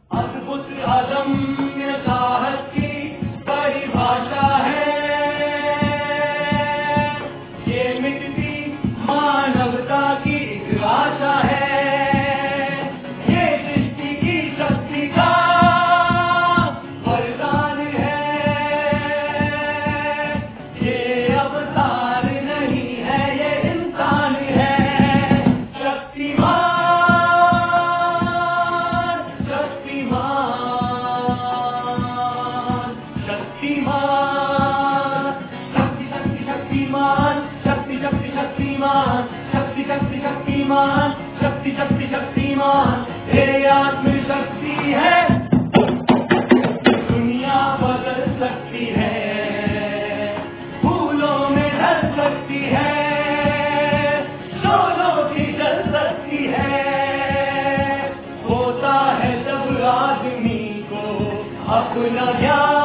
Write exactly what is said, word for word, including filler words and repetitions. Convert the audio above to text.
अद्भुत अदम्य साहस की परिभाषा है ये, मिटती मानवता की एक आशा है, ये सृष्टि की शक्ति का वरदान है, ये अवतार नहीं है ये इंसान है। शक्तिमान शक्ति शक्ति शक्तिमान, शक्ति शक्ति शक्तिमान, तेरे आत्म शक्ति है दुनिया बदल सकती है, फूलों में ढल सकती है, शोलों की जल सकती है। होता है जब आदमी को अपना ज्ञान